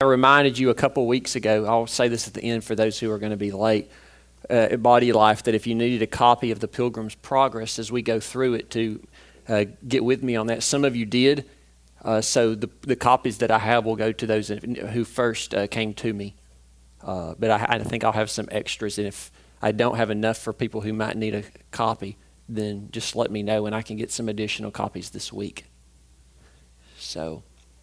reminded you a couple weeks ago, I'll say this at the end for those who are going to be late, at Body Life, that if you needed a copy of the Pilgrim's Progress as we go through it to get with me on that. Some of you did, so the copies that I have will go to those who first came to me. But I think I'll have some extras, and if I don't have enough for people who might need a copy, then just let me know and I can get some additional copies this week. So,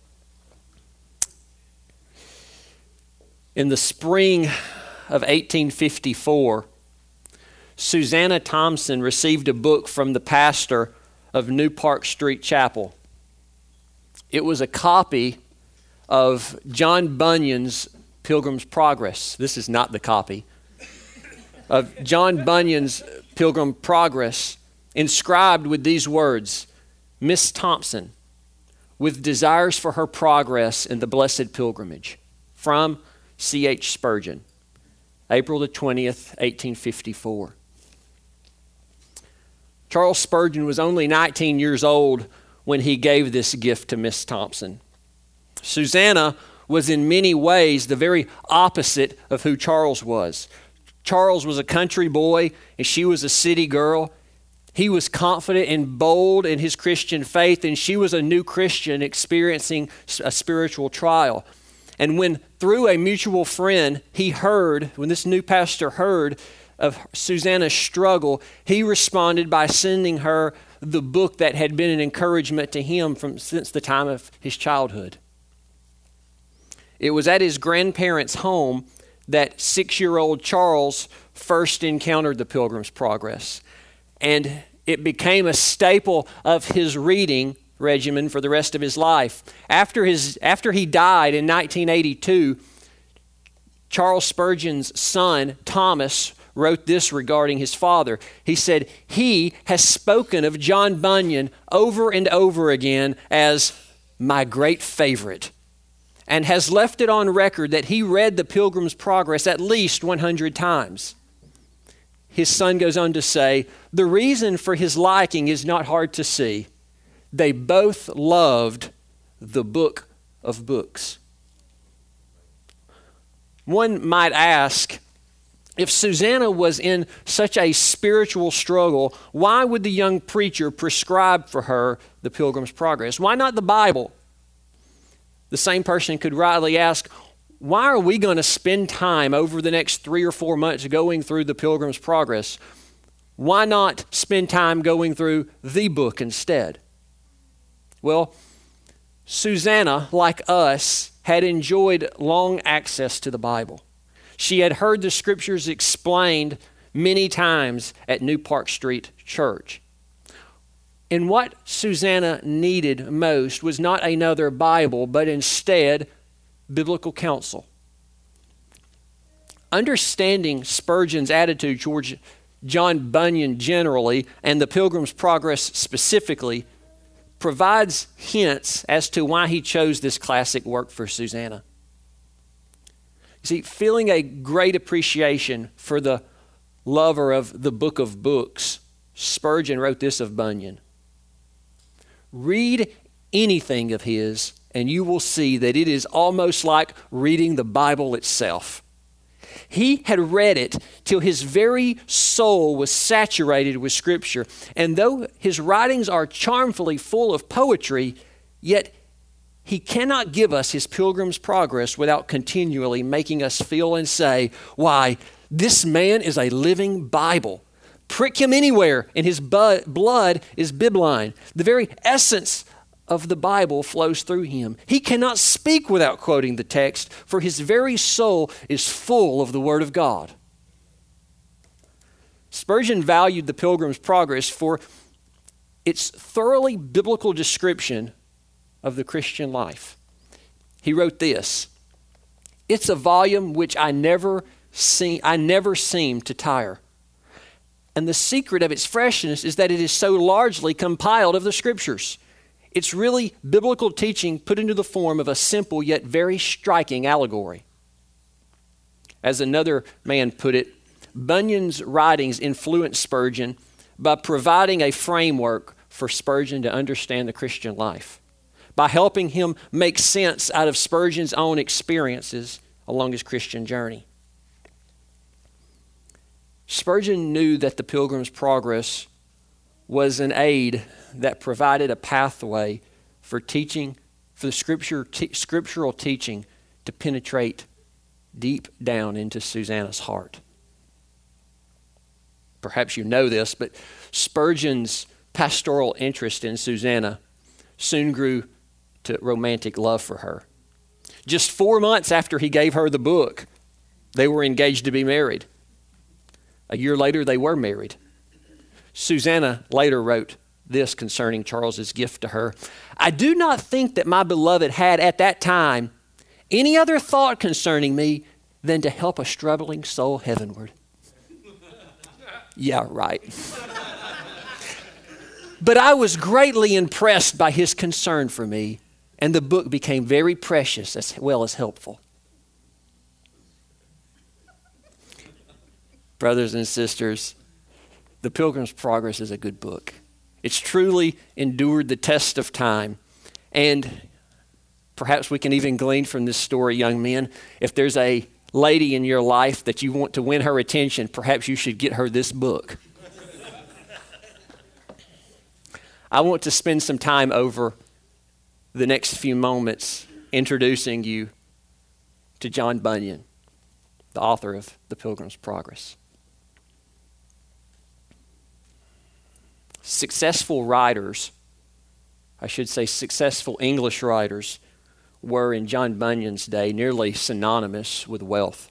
in the spring of 1854, Susanna Thompson received a book from the pastor of New Park Street Chapel. It was a copy of John Bunyan's Pilgrim's Progress. This is not the copy. Of John Bunyan's Pilgrim Progress, inscribed with these words, Miss Thompson, with desires for her progress in the blessed pilgrimage, from C.H. Spurgeon, April the 20th, 1854. Charles Spurgeon was only 19 years old when he gave this gift to Miss Thompson. Susanna was in many ways the very opposite of who Charles was. Charles was a country boy and she was a city girl. He was confident and bold in his Christian faith, and she was a new Christian experiencing a spiritual trial. And when through a mutual friend when this new pastor heard of Susanna's struggle, he responded by sending her the book that had been an encouragement to him since the time of his childhood. It was at his grandparents' home that 6-year-old Charles first encountered the Pilgrim's Progress. And it became a staple of his reading regimen for the rest of his life. After he died in 1982, Charles Spurgeon's son, Thomas, wrote this regarding his father. He said, "He has spoken of John Bunyan over and over again as my great favorite, and has left it on record that he read the Pilgrim's Progress at least 100 times. His son goes on to say, the reason for his liking is not hard to see. They both loved the book of books. One might ask, if Susanna was in such a spiritual struggle, why would the young preacher prescribe for her the Pilgrim's Progress? Why not the Bible? The same person could rightly ask, why are we going to spend time over the next 3 or 4 months going through the Pilgrim's Progress? Why not spend time going through the book instead? Well, Susanna, like us, had enjoyed long access to the Bible. She had heard the Scriptures explained many times at New Park Street Church. And what Susanna needed most was not another Bible, but instead biblical counsel. Understanding Spurgeon's attitude towards John Bunyan generally, and the Pilgrim's Progress specifically, provides hints as to why he chose this classic work for Susanna. You see, feeling a great appreciation for the lover of the book of books, Spurgeon wrote this of Bunyan. Read anything of his, and you will see that it is almost like reading the Bible itself. He had read it till his very soul was saturated with Scripture. And though his writings are charmfully full of poetry, yet he cannot give us his Pilgrim's Progress without continually making us feel and say, why, this man is a living Bible. Prick him anywhere, and his blood is bibline. The very essence of the Bible flows through him. He cannot speak without quoting the text, for his very soul is full of the Word of God. Spurgeon valued the Pilgrim's Progress for its thoroughly biblical description of the Christian life. He wrote this, "It's a volume which I never seem to tire. And the secret of its freshness is that it is so largely compiled of the Scriptures. It's really biblical teaching put into the form of a simple yet very striking allegory." As another man put it, Bunyan's writings influenced Spurgeon by providing a framework for Spurgeon to understand the Christian life. by helping him make sense out of Spurgeon's own experiences along his Christian journey. Spurgeon knew that the Pilgrim's Progress was an aid that provided a pathway for teaching, for the scriptural teaching to penetrate deep down into Susanna's heart. Perhaps you know this, but Spurgeon's pastoral interest in Susanna soon grew to romantic love for her. Just 4 months after he gave her the book, they were engaged to be married. A year later, they were married. Susanna later wrote this concerning Charles's gift to her. I do not think that my beloved had at that time any other thought concerning me than to help a struggling soul heavenward. Yeah, right. But I was greatly impressed by his concern for me, and the book became very precious as well as helpful. Brothers and sisters, The Pilgrim's Progress is a good book. It's truly endured the test of time. And perhaps we can even glean from this story, young men, if there's a lady in your life that you want to win her attention, perhaps you should get her this book. I want to spend some time over the next few moments introducing you to John Bunyan, the author of The Pilgrim's Progress. Successful writers, I should say successful English writers, were in John Bunyan's day nearly synonymous with wealth.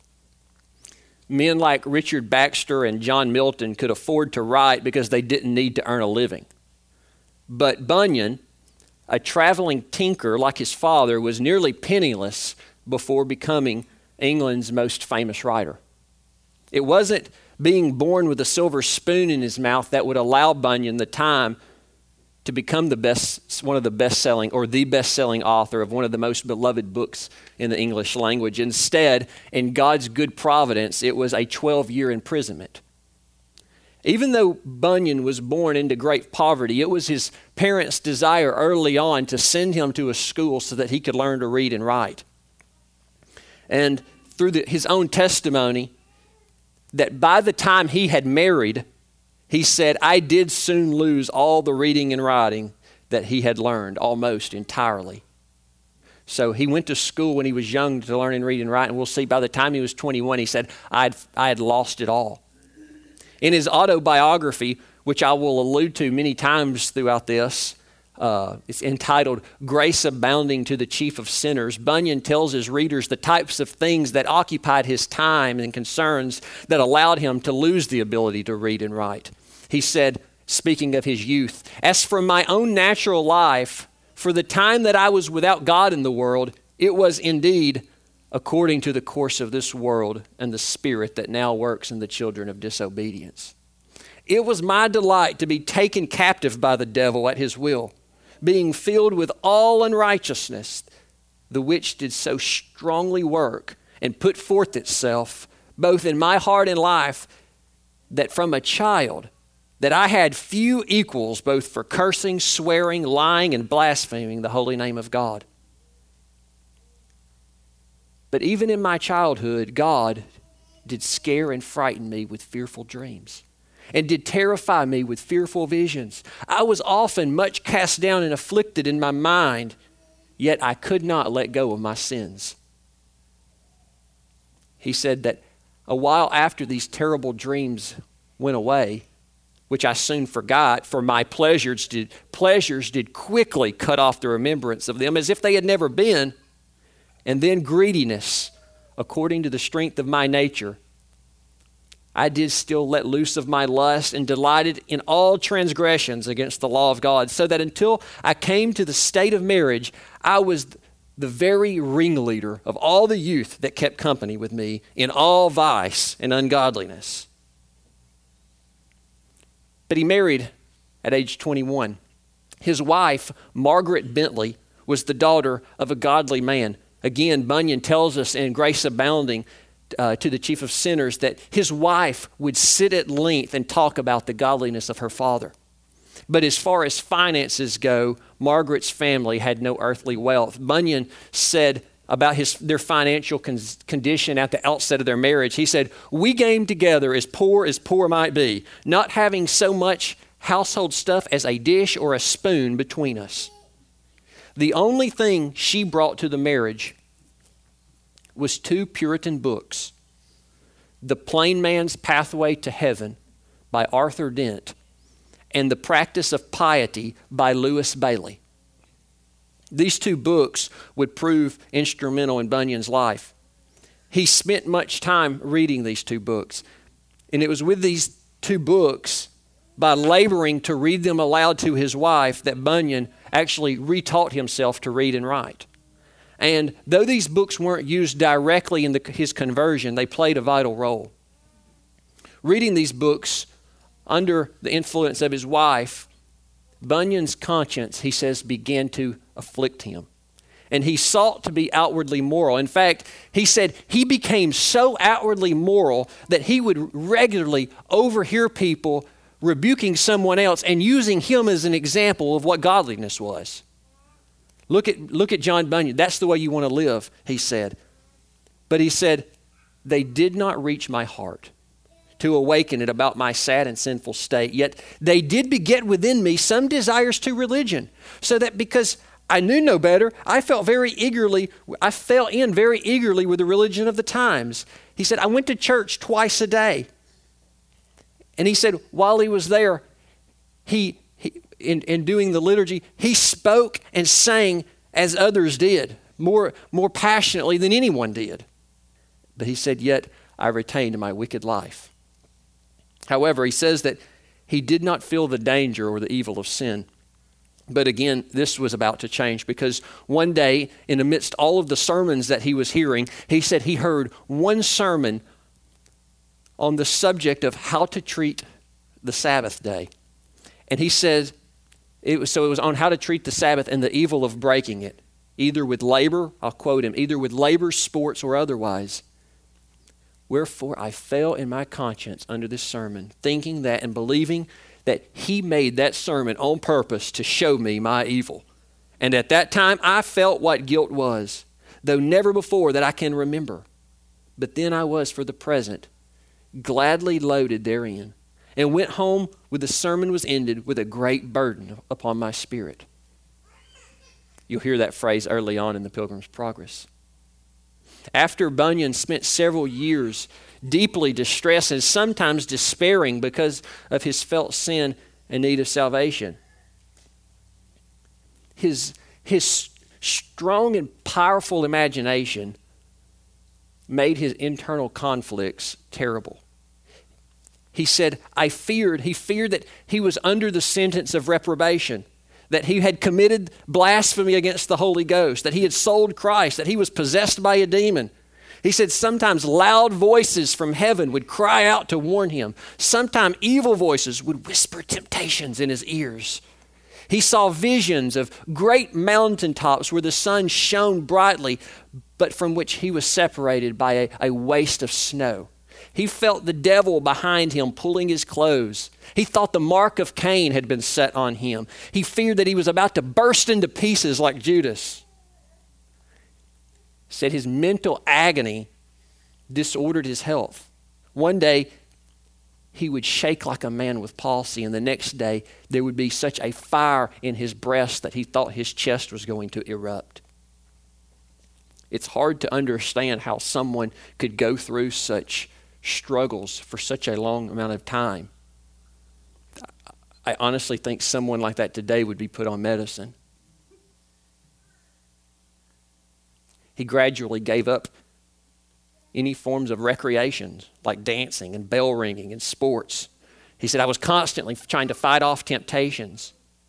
Men like Richard Baxter and John Milton could afford to write because they didn't need to earn a living. But Bunyan, a traveling tinker like his father, was nearly penniless before becoming England's most famous writer. It wasn't being born with a silver spoon in his mouth that would allow Bunyan the time to become the best-selling author of one of the most beloved books in the English language. Instead, in God's good providence, it was a 12-year imprisonment. Even though Bunyan was born into great poverty, it was his parents' desire early on to send him to a school so that he could learn to read and write. And through his own testimony, that by the time he had married, he said, I did soon lose all the reading and writing that he had learned almost entirely. So he went to school when he was young to learn and read and write, and we'll see by the time he was 21, he said, I had lost it all. In his autobiography, which I will allude to many times throughout this, it's entitled Grace Abounding to the Chief of Sinners, Bunyan tells his readers the types of things that occupied his time and concerns that allowed him to lose the ability to read and write. He said, speaking of his youth, as for my own natural life, for the time that I was without God in the world, it was indeed according to the course of this world and the spirit that now works in the children of disobedience. It was my delight to be taken captive by the devil at his will, being filled with all unrighteousness, the which did so strongly work and put forth itself, both in my heart and life, that from a child, that I had few equals both for cursing, swearing, lying, and blaspheming the holy name of God. But even in my childhood, God did scare and frighten me with fearful dreams, and did terrify me with fearful visions. I was often much cast down and afflicted in my mind, yet I could not let go of my sins. He said that a while after these terrible dreams went away, which I soon forgot, for my pleasures did quickly cut off the remembrance of them as if they had never been. And then greediness, according to the strength of my nature, I did still let loose of my lust and delighted in all transgressions against the law of God, so that until I came to the state of marriage, I was the very ringleader of all the youth that kept company with me in all vice and ungodliness. But he married at age 21. His wife, Margaret Bentley, was the daughter of a godly man. Again, Bunyan tells us in Grace Abounding to the Chief of Sinners that his wife would sit at length and talk about the godliness of her father. But as far as finances go, Margaret's family had no earthly wealth. Bunyan said about their financial condition at the outset of their marriage, he said, "We came together as poor might be, not having so much household stuff as a dish or a spoon between us." The only thing she brought to the marriage was 2 Puritan books, The Plain Man's Pathway to Heaven by Arthur Dent and The Practice of Piety by Lewis Bailey. These 2 books would prove instrumental in Bunyan's life. He spent much time reading these 2 books, and it was with these 2 books, by laboring to read them aloud to his wife, that Bunyan actually retaught himself to read and write. And though these books weren't used directly in his conversion, they played a vital role. Reading these books under the influence of his wife, Bunyan's conscience, he says, began to afflict him. And he sought to be outwardly moral. In fact, he said he became so outwardly moral that he would regularly overhear people rebuking someone else and using him as an example of what godliness was. Look at John Bunyan. That's the way you want to live, he said. But he said, they did not reach my heart to awaken it about my sad and sinful state. Yet they did beget within me some desires to religion, so that because I knew no better, I fell in very eagerly with the religion of the times. He said, I went to church twice a day. And he said, while he was there, in doing the liturgy, he spoke and sang as others did, more passionately than anyone did. But he said, yet I retained my wicked life. However, he says that he did not feel the danger or the evil of sin. But again, this was about to change, because one day, in amidst all of the sermons that he was hearing, he said he heard one sermon on the subject of how to treat the Sabbath day. And he says, it was on how to treat the Sabbath and the evil of breaking it, either with labor, I'll quote him, either with labor, sports, or otherwise. Wherefore I fell in my conscience under this sermon, thinking that and believing that he made that sermon on purpose to show me my evil. And at that time I felt what guilt was, though never before that I can remember. But then I was, for the present, gladly loaded therein, and went home when the sermon was ended with a great burden upon my spirit. You'll hear that phrase early on in the Pilgrim's Progress. After Bunyan spent several years deeply distressed and sometimes despairing because of his felt sin and need of salvation, his strong and powerful imagination made his internal conflicts terrible. He said, he feared that he was under the sentence of reprobation, that he had committed blasphemy against the Holy Ghost, that he had sold Christ, that he was possessed by a demon. He said sometimes loud voices from heaven would cry out to warn him. Sometimes evil voices would whisper temptations in his ears. He saw visions of great mountaintops where the sun shone brightly, but from which he was separated by a waste of snow. He felt the devil behind him pulling his clothes. He thought the mark of Cain had been set on him. He feared that he was about to burst into pieces like Judas. Said his mental agony disordered his health. One day, he would shake like a man with palsy, and the next day, there would be such a fire in his breast that he thought his chest was going to erupt. It's hard to understand how someone could go through such struggles for such a long amount of time. I honestly think someone like that today would be put on medicine. He gradually gave up any forms of recreations like dancing and bell ringing and sports. He said, I was constantly trying to fight off temptations.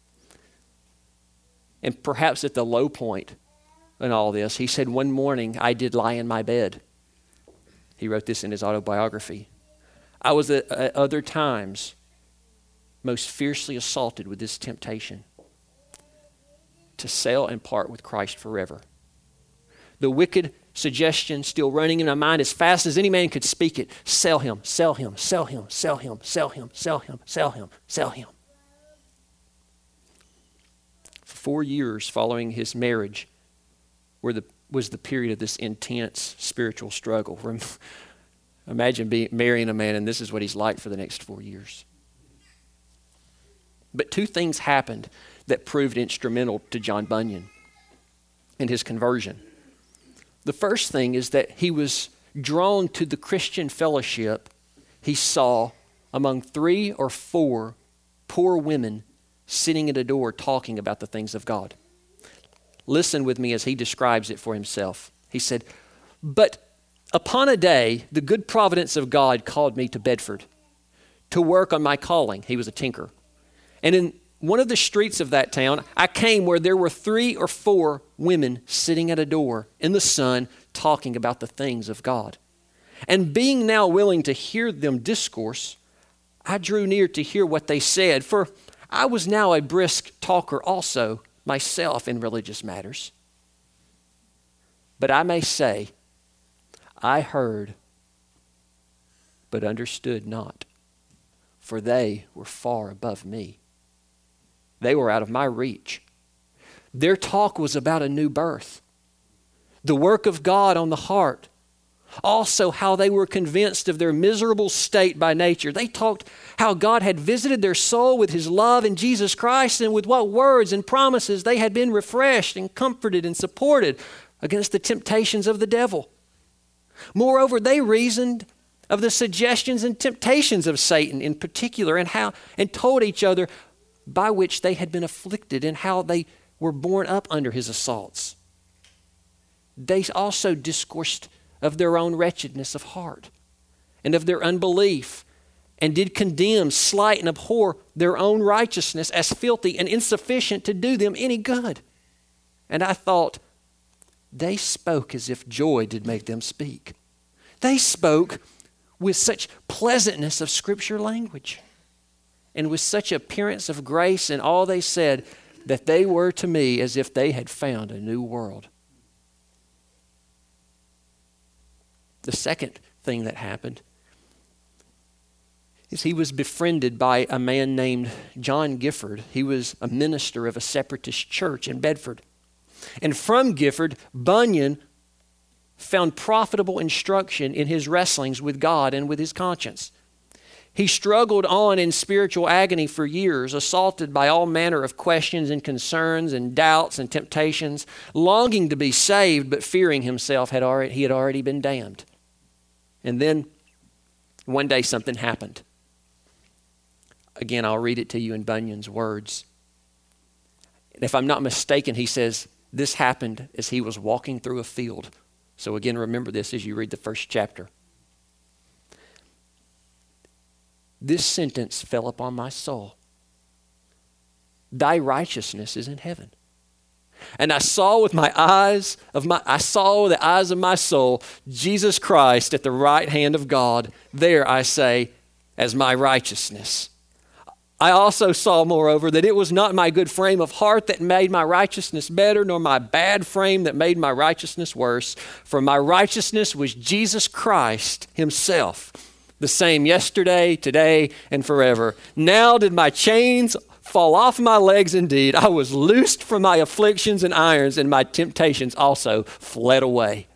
And perhaps at the low point in all this, he said, one morning I did lie in my bed. He wrote this in his autobiography. I was at other times most fiercely assaulted with this temptation to sail and part with Christ forever. The wicked suggestion still running in my mind as fast as any man could speak it. Sell him, sell him, sell him, sell him, sell him, sell him, sell him, sell him. 4 years following his marriage was the period of this intense spiritual struggle. Imagine marrying a man and this is what he's like for the next 4 years. But 2 things happened that proved instrumental to John Bunyan and his conversion. The first thing is that he was drawn to the Christian fellowship he saw among 3 or 4 poor women sitting at a door talking about the things of God. Listen with me as he describes it for himself. He said, "But upon a day, the good providence of God called me to Bedford to work on my calling." He was a tinker. "And in one of the streets of that town, I came where there were 3 or 4 women sitting at a door in the sun talking about the things of God. And being now willing to hear them discourse, I drew near to hear what they said, for I was now a brisk talker also myself in religious matters. But I may say, I heard, but understood not, for they were far above me. They were out of my reach. Their talk was about a new birth, the work of God on the heart, also how they were convinced of their miserable state by nature. They talked how God had visited their soul with his love in Jesus Christ, and with what words and promises they had been refreshed and comforted and supported against the temptations of the devil. Moreover, they reasoned of the suggestions and temptations of Satan in particular, and told each other by which they had been afflicted and how they were borne up under his assaults. They also discoursed of their own wretchedness of heart and of their unbelief, and did condemn, slight, and abhor their own righteousness as filthy and insufficient to do them any good. And I thought, they spoke as if joy did make them speak. They spoke with such pleasantness of Scripture language, and with such appearance of grace in all they said, that they were to me as if they had found a new world." The second thing that happened is he was befriended by a man named John Gifford. He was a minister of a separatist church in Bedford. And from Gifford, Bunyan found profitable instruction in his wrestlings with God and with his conscience. He struggled on in spiritual agony for years, assaulted by all manner of questions and concerns and doubts and temptations, longing to be saved, but fearing himself he had already been damned. And then one day something happened. Again, I'll read it to you in Bunyan's words. And if I'm not mistaken, he says, this happened as he was walking through a field. So again, remember this as you read the first chapter. This sentence fell upon my soul. Thy righteousness is in heaven. And I saw with the eyes of my soul, Jesus Christ at the right hand of God. There I say, as my righteousness. I also saw, moreover, that it was not my good frame of heart that made my righteousness better, nor my bad frame that made my righteousness worse. For my righteousness was Jesus Christ himself, the same yesterday, today, and forever. Now did my chains fall off my legs indeed. I was loosed from my afflictions and irons, and my temptations also fled away.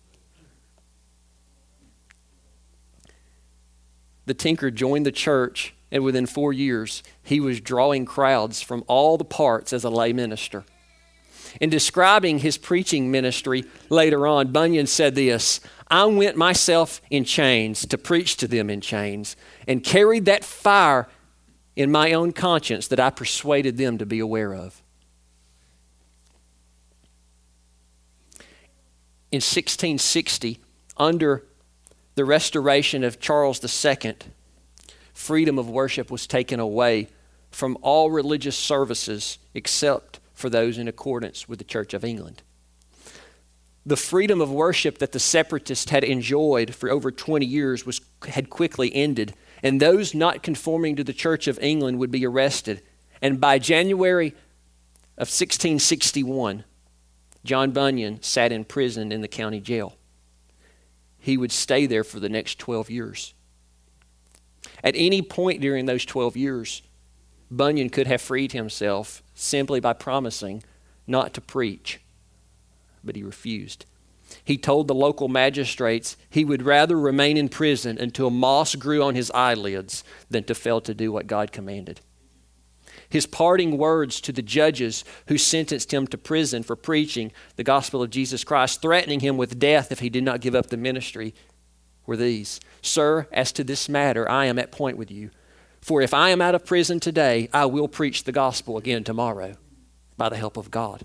The tinker joined the church, and within 4 years, he was drawing crowds from all the parts as a lay minister. In describing his preaching ministry later on, Bunyan said this, I went myself in chains to preach to them in chains, and carried that fire in my own conscience that I persuaded them to be aware of. In 1660, under the restoration of Charles II, freedom of worship was taken away from all religious services except for those in accordance with the Church of England. The freedom of worship that the separatists had enjoyed for over 20 years had quickly ended, and those not conforming to the Church of England would be arrested. And by January of 1661, John Bunyan sat in prison in the county jail. He would stay there for the next 12 years. At any point during those 12 years, Bunyan could have freed himself simply by promising not to preach, but he refused. He told the local magistrates he would rather remain in prison until moss grew on his eyelids than to fail to do what God commanded. His parting words to the judges who sentenced him to prison for preaching the gospel of Jesus Christ, threatening him with death if he did not give up the ministry, were these: "Sir, as to this matter, I am at point with you. For if I am out of prison today, I will preach the gospel again tomorrow by the help of God."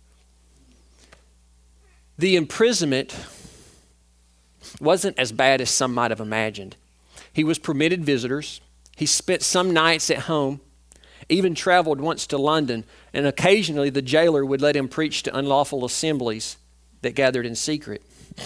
The imprisonment wasn't as bad as some might have imagined. He was permitted visitors. He spent some nights at home, even traveled once to London, and occasionally the jailer would let him preach to unlawful assemblies that gathered in secret.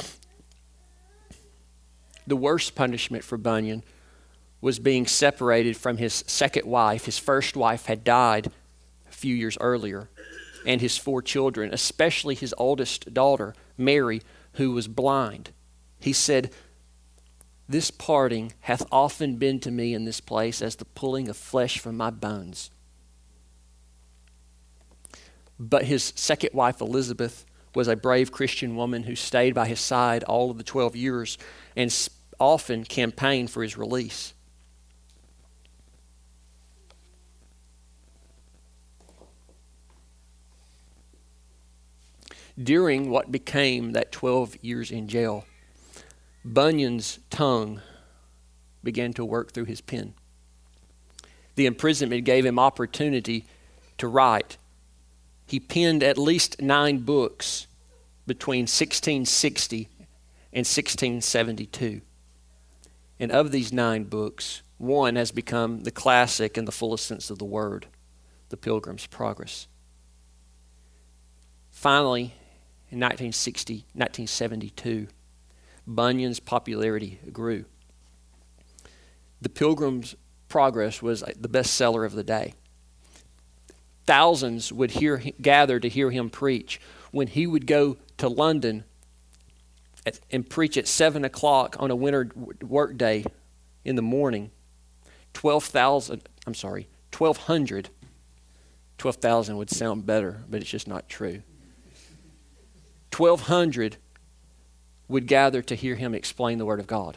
The worst punishment for Bunyan was being separated from his second wife. His first wife had died a few years earlier, and his 4 children, especially his oldest daughter, Mary, who was blind. He said, "This parting hath often been to me in this place as the pulling of flesh from my bones." But his second wife, Elizabeth, was a brave Christian woman who stayed by his side all of the 12 years and often campaigned for his release. During what became that 12 years in jail, Bunyan's tongue began to work through his pen. The imprisonment gave him opportunity to write. He penned at least 9 books between 1660 and 1672. And of these 9 books, one has become the classic in the fullest sense of the word, The Pilgrim's Progress. Finally, in 1972, Bunyan's popularity grew. The Pilgrim's Progress was the bestseller of the day. Thousands would gather to hear him preach. When he would go to London and preach at 7 o'clock on a winter work day in the morning, 12,000 would sound better, but it's just not true. 1,200 would gather to hear him explain the Word of God.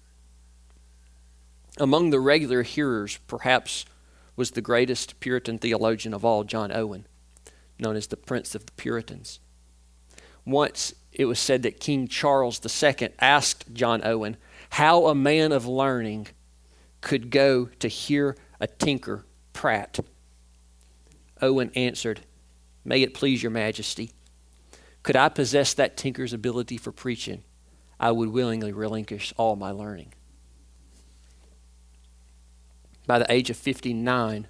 Among the regular hearers, perhaps, was the greatest Puritan theologian of all, John Owen, known as the Prince of the Puritans. Once it was said that King Charles II asked John Owen how a man of learning could go to hear a tinker prate. Owen answered, "May it please your majesty, could I possess that tinker's ability for preaching, I would willingly relinquish all my learning." By the age of 59,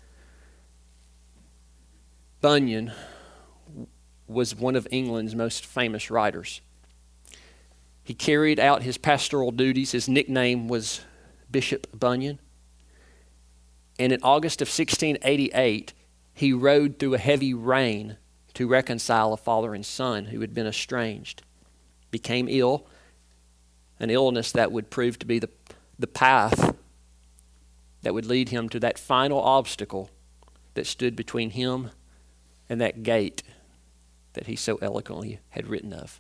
Bunyan was one of England's most famous writers. He carried out his pastoral duties. His nickname was Bishop Bunyan. And in August of 1688, he rode through a heavy rain to reconcile a father and son who had been estranged, became ill, an illness that would prove to be the path that would lead him to that final obstacle that stood between him and that gate that he so eloquently had written of.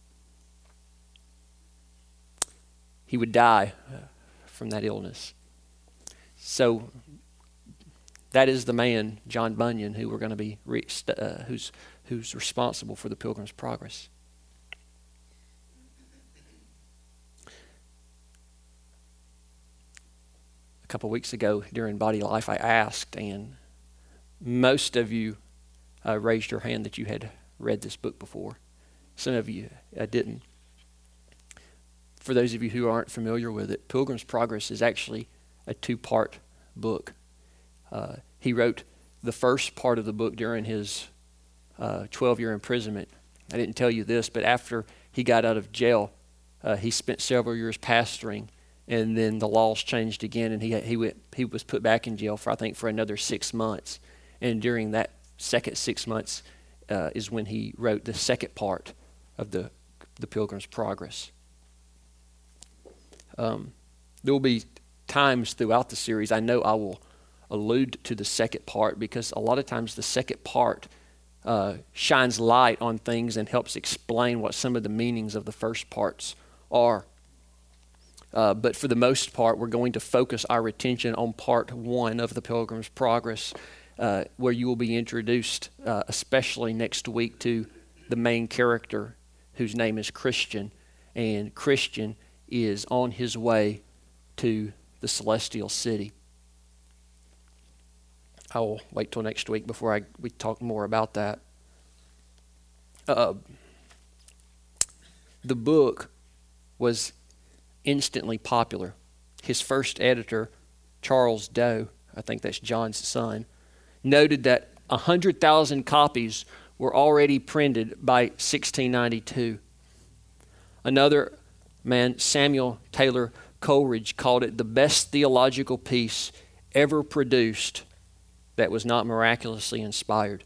He would die from that illness. So that is the man, John Bunyan, who we're going to be who's responsible for the Pilgrim's Progress. A couple weeks ago during Body Life, I asked, and most of you raised your hand that you had read this book before. Some of you didn't. For those of you who aren't familiar with it, Pilgrim's Progress is actually a 2-part book. He wrote the first part of the book during his 12-year imprisonment. I didn't tell you this, but after he got out of jail, he spent several years pastoring, and then the laws changed again, and he was put back in jail for another 6 months. And during that second 6 months is when he wrote the second part of the Pilgrim's Progress. There will be times throughout the series I know I will allude to the second part, because a lot of times the second part shines light on things and helps explain what some of the meanings of the first parts are. But for the most part, we're going to focus our attention on part one of the Pilgrim's Progress, where you will be introduced, especially next week, to the main character, whose name is Christian. And Christian is on his way to the celestial city. I will wait till next week before we talk more about that. The book was instantly popular. His first editor, Charles Doe, I think that's John's son, noted that 100,000 copies were already printed by 1692. Another man, Samuel Taylor Coleridge, called it the best theological piece ever produced that was not miraculously inspired.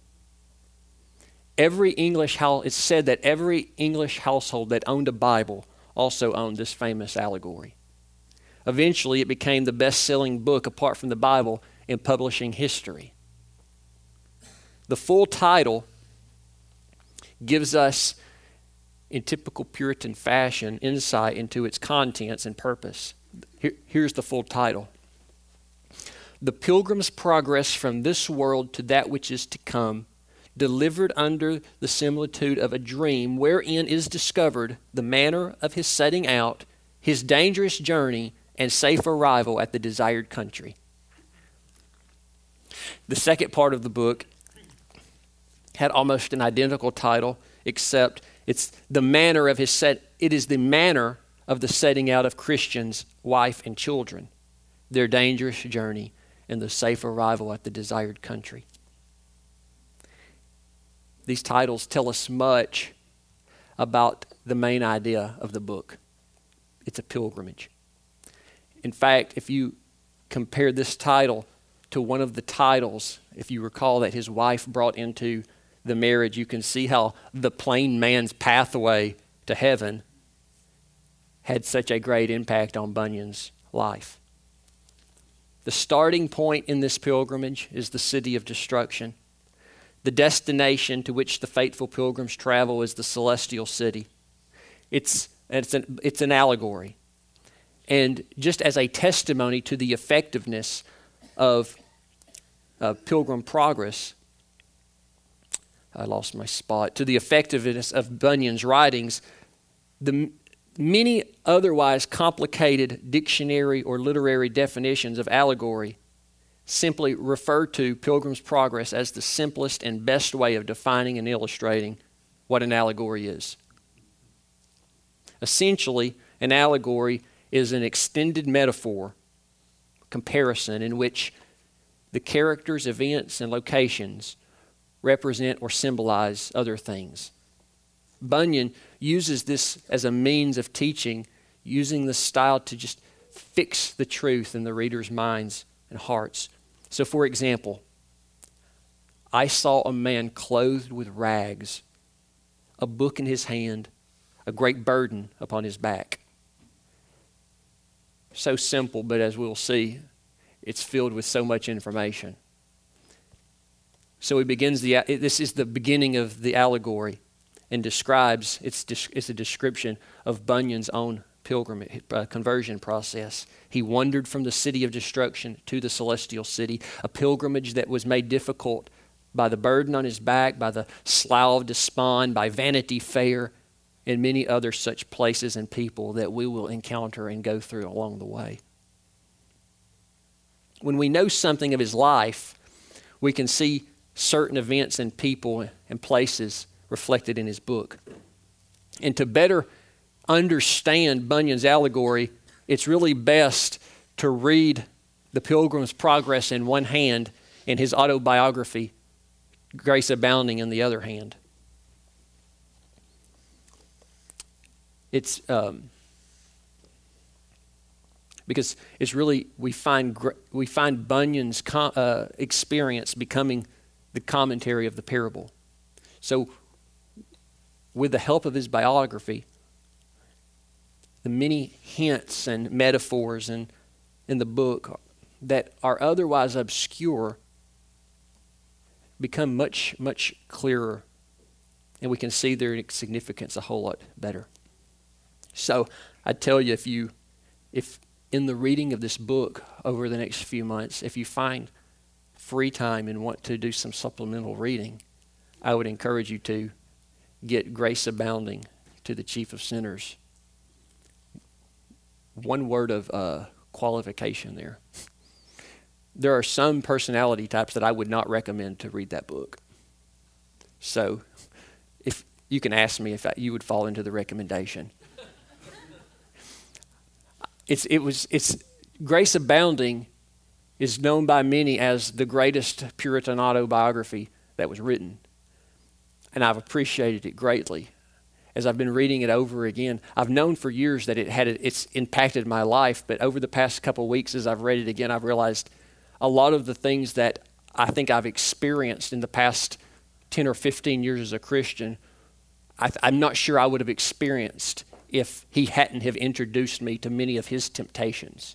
It's said that every English household that owned a Bible also owned this famous allegory. Eventually, it became the best-selling book, apart from the Bible, in publishing history. The full title gives us, in typical Puritan fashion, insight into its contents and purpose. Here's the full title: The Pilgrim's Progress from this world to that which is to come, delivered under the similitude of a dream, wherein is discovered the manner of his setting out, his dangerous journey, and safe arrival at the desired country. The second part of the book had almost an identical title, except it is the manner of the setting out of Christian's wife and children, their dangerous journey, and the safe arrival at the desired country. These titles tell us much about the main idea of the book. It's a pilgrimage. In fact, if you compare this title to one of the titles, if you recall, that his wife brought into the marriage, you can see how the plain man's pathway to heaven had such a great impact on Bunyan's life. The starting point in this pilgrimage is the city of destruction. The destination to which the faithful pilgrims travel is the celestial city. It's an allegory. And just as a testimony to the effectiveness of Pilgrim Progress, I lost my spot, to the effectiveness of Bunyan's writings, the many otherwise complicated dictionary or literary definitions of allegory simply refer to Pilgrim's Progress as the simplest and best way of defining and illustrating what an allegory is. Essentially, an allegory is an extended metaphor comparison in which the characters, events, and locations represent or symbolize other things. Bunyan uses this as a means of teaching, using the style to just fix the truth in the reader's minds and hearts. So, for example, I saw a man clothed with rags, a book in his hand, a great burden upon his back. So simple, but as we'll see, it's filled with so much information. So he begins this is the beginning of the allegory, and describes, it's a description of Bunyan's own pilgrimage, conversion process. He wandered from the city of destruction to the celestial city, a pilgrimage that was made difficult by the burden on his back, by the slough of despond, by Vanity Fair, and many other such places and people that we will encounter and go through along the way. When we know something of his life, we can see certain events and people and places reflected in his book. And to better understand Bunyan's allegory, it's really best to read The Pilgrim's Progress in one hand and his autobiography, Grace Abounding, in the other hand. It's because it's really, we find Bunyan's experience becoming the commentary of the parable. So, with the help of his biography, the many hints and metaphors in the book that are otherwise obscure become much, much clearer, and we can see their significance a whole lot better. So I tell you, if in the reading of this book over the next few months, if you find free time and want to do some supplemental reading, I would encourage you to get Grace Abounding to the Chief of Sinners. One word of qualification there. There are some personality types that I would not recommend to read that book. So if you can ask me if you would fall into the recommendation. It's Grace Abounding is known by many as the greatest Puritan autobiography that was written. And I've appreciated it greatly. As I've been reading it over again, I've known for years that it's impacted my life, but over the past couple of weeks as I've read it again, I've realized a lot of the things that I think I've experienced in the past 10 or 15 years as a Christian, I'm not sure I would have experienced if he hadn't have introduced me to many of his temptations.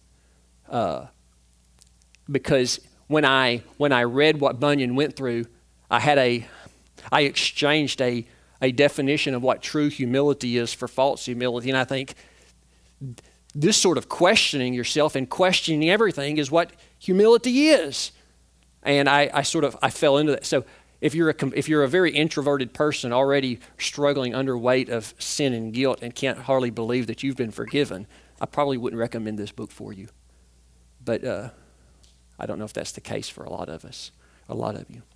Because when I read what Bunyan went through, I exchanged a definition of what true humility is for false humility, and I think this sort of questioning yourself and questioning everything is what humility is. And I fell into that. So if you're a very introverted person already struggling under weight of sin and guilt and can't hardly believe that you've been forgiven, I probably wouldn't recommend this book for you. But I don't know if that's the case for a lot of us, a lot of you.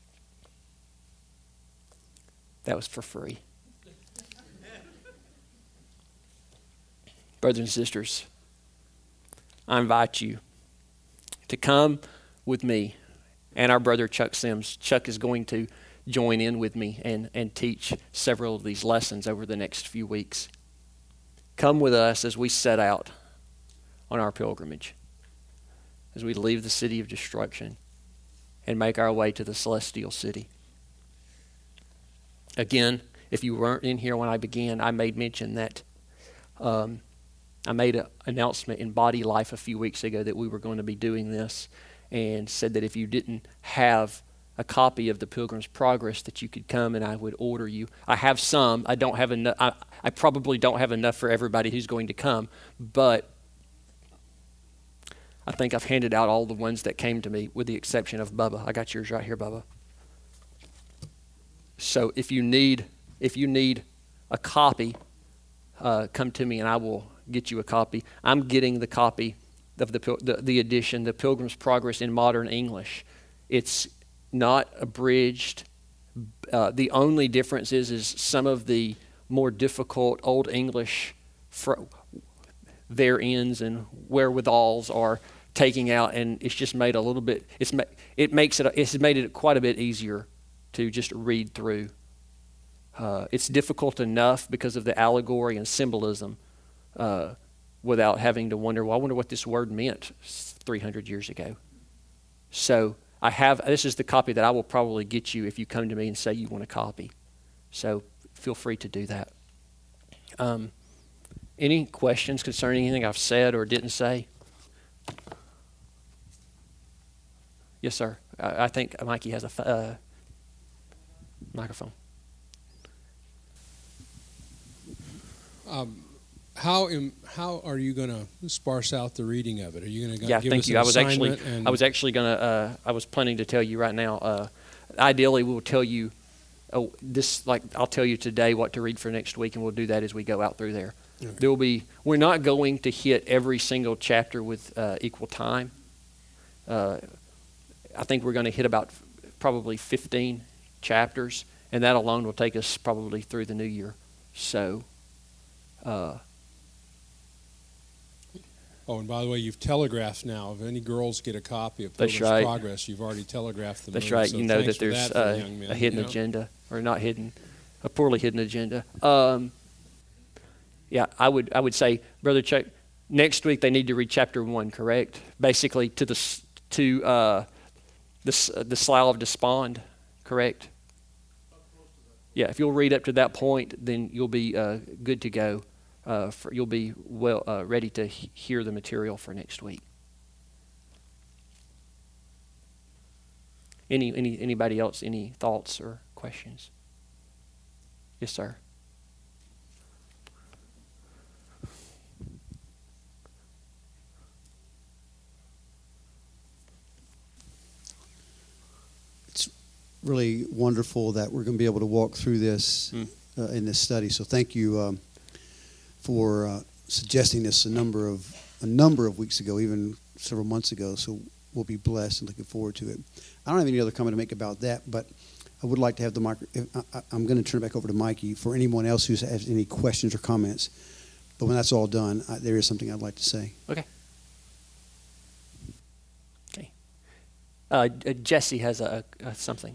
That was for free. Brothers and sisters, I invite you to come with me and our brother Chuck Sims. Chuck is going to join in with me and teach several of these lessons over the next few weeks. Come with us as we set out on our pilgrimage, as we leave the city of destruction and make our way to the celestial city. Again, if you weren't in here when I began, I made mention that I made an announcement in Body Life a few weeks ago that we were going to be doing this, and said that if you didn't have a copy of the Pilgrim's Progress that you could come and I would order you. I have some. I don't have enough. I probably don't have enough for everybody who's going to come, but I think I've handed out all the ones that came to me with the exception of Bubba. I got yours right here, Bubba. So if you need a copy, come to me and I will get you a copy. I'm getting the copy of the edition, the Pilgrim's Progress in modern English. It's not abridged. The only difference is some of the more difficult Old English thereins and wherewithals are taking out, and it's just made a little bit. It's made it quite a bit easier to just read through. It's difficult enough because of the allegory and symbolism without having to wonder, well, I wonder what this word meant 300 years ago. So this is the copy that I will probably get you if you come to me and say you want a copy. So feel free to do that. Any questions concerning anything I've said or didn't say? Yes, sir. I think Mikey has a microphone. How are you going to sparse out the reading of it? Are you going to give thank us you. an I was assignment? I was planning to tell you right now. Ideally, we'll tell you I'll tell you today what to read for next week, and we'll do that as we go out through there. Okay. We're not going to hit every single chapter with equal time. I think we're going to hit about probably 15 chapters, and that alone will take us probably through the new year. So. And by the way, you've telegraphed now. If any girls get a copy of Pilgrim's Progress, you've already telegraphed them. That's right. So you know that there's a hidden agenda, or not hidden, a poorly hidden agenda. I would say, Brother Chuck, next week they need to read chapter 1, correct? Basically to the Slough of Despond, correct? Yeah, if you'll read up to that point, then you'll be good to go. You'll be ready to hear the material for next week. Anybody else, any thoughts or questions? Yes, sir. It's really wonderful that we're going to be able to walk through this in this study. So thank you for suggesting this a number of weeks ago, even several months ago. So we'll be blessed and looking forward to it. I don't have any other comment to make about that, but I would like to have the mic. I'm going to turn it back over to Mikey for anyone else who has any questions or comments. But when that's all done, there is something I'd like to say. Okay. Jesse has something.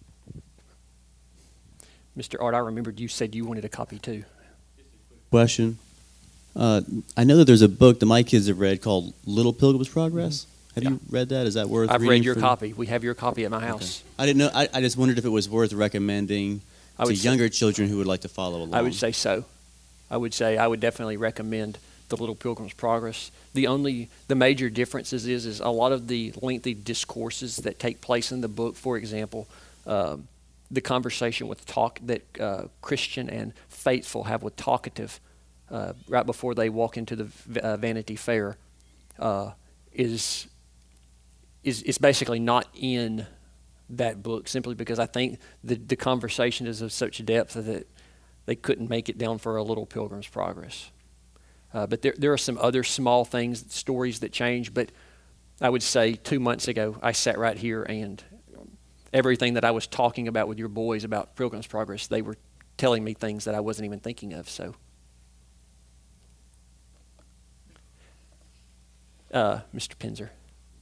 Mr. Art, I remembered you said you wanted a copy too. Question. I know that there's a book that my kids have read called Little Pilgrim's Progress. Have you read that? Is that worth reading? I've read your copy. We have your copy at my house. Okay. I didn't know. I just wondered if it was worth recommending to younger children who would like to follow along. I would say so. I would definitely recommend the Little Pilgrim's Progress. The major differences is a lot of the lengthy discourses that take place in the book. For example, the conversation that Christian and faithful have with talkative right before they walk into the Vanity Fair is basically not in that book, simply because I think the conversation is of such depth that they couldn't make it down for a Little Pilgrim's Progress. But there are some other small things, stories that change. But I would say 2 months ago, I sat right here, and everything that I was talking about with your boys about Pilgrim's Progress, they were telling me things that I wasn't even thinking of. So, Mr. Pinzer.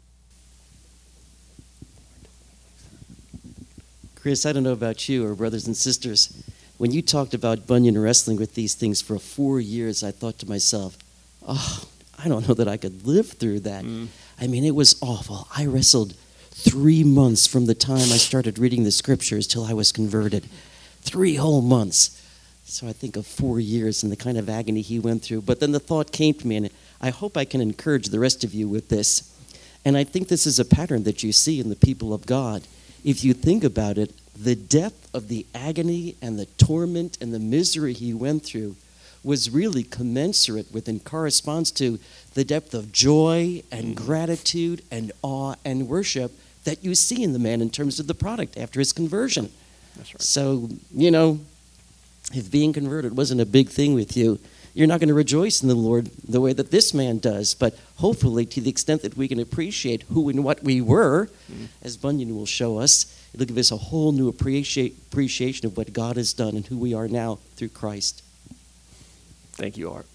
Chris, I don't know about you or brothers and sisters. When you talked about Bunyan wrestling with these things for 4 years, I thought to myself, oh, I don't know that I could live through that. I mean, it was awful. I wrestled 3 months from the time I started reading the scriptures till I was converted. 3 whole months. So I think of 4 years and the kind of agony he went through. But then the thought came to me, and I hope I can encourage the rest of you with this. And I think this is a pattern that you see in the people of God. If you think about it, the depth of the agony and the torment and the misery he went through was really commensurate with and corresponds to the depth of joy and gratitude and awe and worship that you see in the man in terms of the product after his conversion. That's right. So, if being converted wasn't a big thing with you, you're not going to rejoice in the Lord the way that this man does. But hopefully, to the extent that we can appreciate who and what we were, as Bunyan will show us, it'll give us a whole new appreciation of what God has done and who we are now through Christ. Thank you, Art.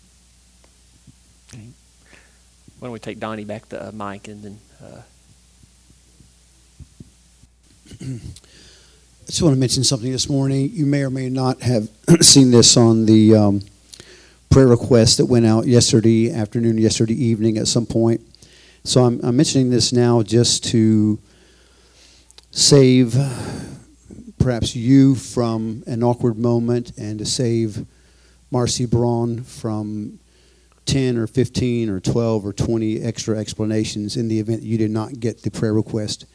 Okay. Why don't we take Donnie back the mic and then... I just want to mention something this morning. You may or may not have seen this on the prayer request that went out yesterday afternoon, yesterday evening at some point. So I'm mentioning this now just to save perhaps you from an awkward moment and to save Marcy Braun from 10 or 15 or 12 or 20 extra explanations in the event you did not get the prayer request.